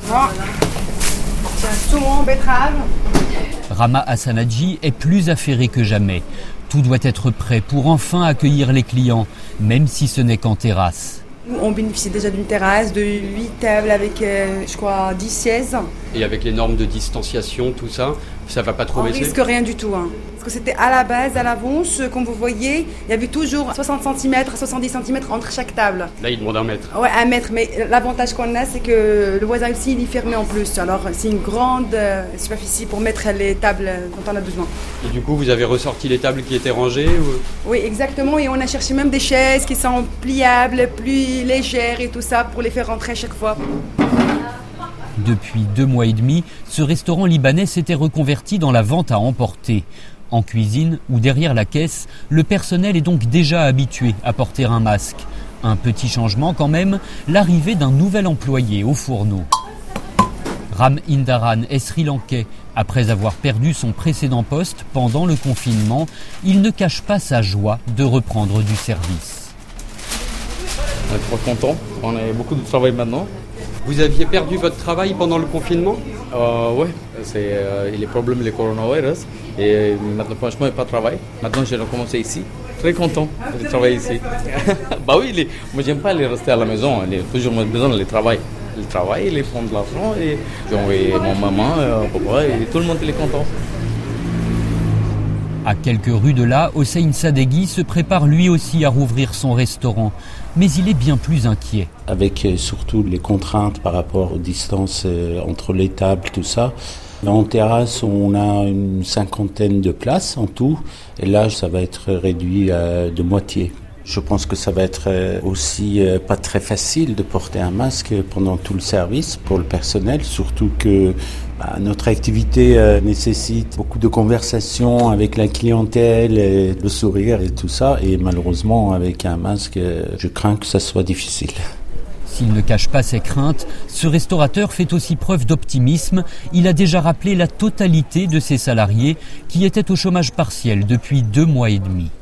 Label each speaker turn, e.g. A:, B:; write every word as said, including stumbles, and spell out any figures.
A: Bon. Saumon, betterave.
B: Rama Hassanadji est plus affairée que jamais. Tout doit être prêt pour enfin accueillir les clients, même si ce n'est qu'en terrasse.
A: On bénéficie déjà d'une terrasse de huit tables avec, euh, je crois, dix sièges.
C: Et avec les normes de distanciation, tout ça, ça va pas trop
A: On
C: baisser ?
A: On risque rien du tout. Hein. Parce que c'était à la base, à l'avance, comme vous voyez, il y avait toujours soixante centimètres, soixante-dix centimètres entre chaque table.
C: Là, il demande un mètre.
A: Ouais, un mètre. Mais l'avantage qu'on a, c'est que le voisin aussi, il est fermé en plus. Alors, c'est une grande euh, superficie pour mettre les tables quand on a besoin.
C: Et du coup, vous avez ressorti les tables qui étaient rangées ou...
A: Oui, exactement. Et on a cherché même des chaises qui sont pliables, plus légères et tout ça pour les faire rentrer à chaque fois.
B: Depuis deux mois et demi, ce restaurant libanais s'était reconverti dans la vente à emporter. En cuisine ou derrière la caisse, le personnel est donc déjà habitué à porter un masque. Un petit changement quand même, l'arrivée d'un nouvel employé au fourneau. Ram Indaran est sri-lankais. Après avoir perdu son précédent poste pendant le confinement, il ne cache pas sa joie de reprendre du service.
D: On est trop contents, on a beaucoup de travail maintenant.
C: Vous aviez perdu votre travail pendant le confinement ?
D: euh, Oui, c'est euh, les problèmes du coronavirus. Et maintenant, franchement, il n'y a pas de travail. Maintenant, j'ai recommencé ici. Très content de travailler ici. Bah oui, les, moi, j'aime pas aller rester à la maison. J'ai toujours besoin de travailler. Ils travaillent, ils font de l'argent. Et j'ai envoyé mon maman, mon papa, et tout le monde est content.
B: À quelques rues de là, Hossein Sadeghi se prépare lui aussi à rouvrir son restaurant. Mais il est bien plus inquiet.
E: Avec surtout les contraintes par rapport aux distances entre les tables, tout ça. En terrasse, on a une cinquantaine de places en tout. Et là, ça va être réduit à de moitié. Je pense que ça va être aussi pas très facile de porter un masque pendant tout le service pour le personnel, surtout que bah, notre activité euh, nécessite beaucoup de conversations avec la clientèle, et le sourire et tout ça. Et malheureusement, avec un masque, je crains que ça soit difficile.
B: S'il ne cache pas ses craintes, ce restaurateur fait aussi preuve d'optimisme. Il a déjà rappelé la totalité de ses salariés qui étaient au chômage partiel depuis deux mois et demi.